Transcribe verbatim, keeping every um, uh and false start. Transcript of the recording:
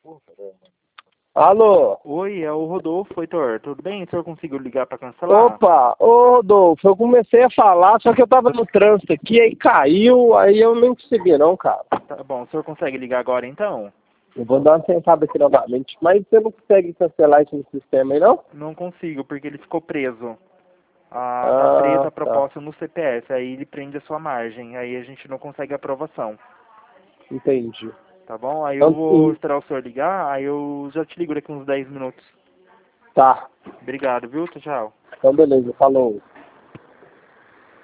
Alô? Oi, é o Rodolfo, Heitor. Tudo bem? O senhor conseguiu ligar para cancelar? Opa, ô Rodolfo, eu comecei a falar, só que eu tava no trânsito aqui, aí caiu, aí eu nem percebi não, cara. Tá bom, o senhor consegue ligar agora então? Eu vou dar uma sentada aqui novamente, mas você não consegue cancelar isso no sistema aí, não? Não consigo, porque ele ficou preso. Ah, tá preso Ah, a tá. proposta no C P F, aí ele prende a sua margem, aí a gente não consegue aprovação. Entendi. Tá bom? Aí eu Então, vou hum, esperar o senhor ligar, aí eu já te ligo daqui uns dez minutos. tá. Obrigado, viu? Tchau, tchau. Então, beleza, falou.